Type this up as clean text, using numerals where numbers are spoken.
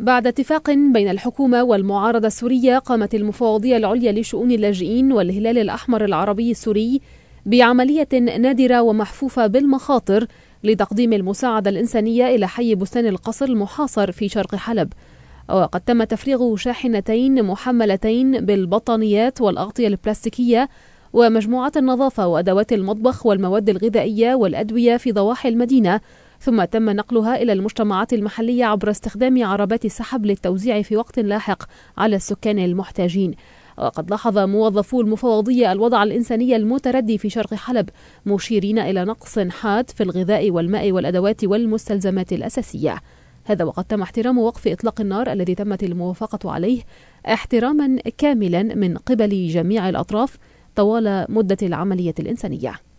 بعد اتفاق بين الحكومة والمعارضة السورية، قامت المفوضية العليا لشؤون اللاجئين والهلال الأحمر العربي السوري بعملية نادرة ومحفوفة بالمخاطر لتقديم المساعدة الإنسانية إلى حي بستان القصر المحاصر في شرق حلب. وقد تم تفريغ شاحنتين محملتين بالبطانيات والأغطية البلاستيكية ومجموعات النظافة وأدوات المطبخ والمواد الغذائية والأدوية في ضواحي المدينة، ثم تم نقلها إلى المجتمعات المحلية عبر استخدام عربات السحب للتوزيع في وقت لاحق على السكان المحتاجين. وقد لاحظ موظفو المفوضية الوضع الإنساني المتردي في شرق حلب، مشيرين إلى نقص حاد في الغذاء والماء والأدوات والمستلزمات الأساسية. هذا وقد تم احترام وقف إطلاق النار الذي تمت الموافقة عليه احتراما كاملا من قبل جميع الأطراف طوال مدة العملية الإنسانية.